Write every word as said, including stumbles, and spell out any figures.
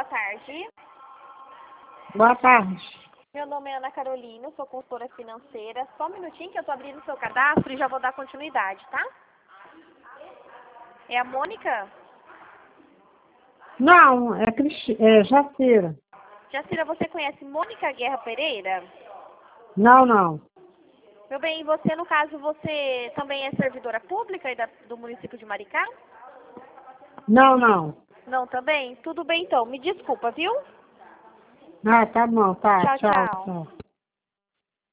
boa tarde. Boa tarde. Meu nome é Ana Carolina, sou consultora financeira. Só um minutinho que eu tô abrindo o seu cadastro e já vou dar continuidade, tá? É a Mônica? Não, é, Cristi é Jacira. Jacira, você conhece Mônica Guerra Pereira? Não, não. Meu bem, você, no caso, você também é servidora pública aí da, do município de Maricá? Não, não. Não, também? Tudo bem, então. Me desculpa, viu? Ah, tá bom, tá. Tchau, Tchau, tchau. tchau.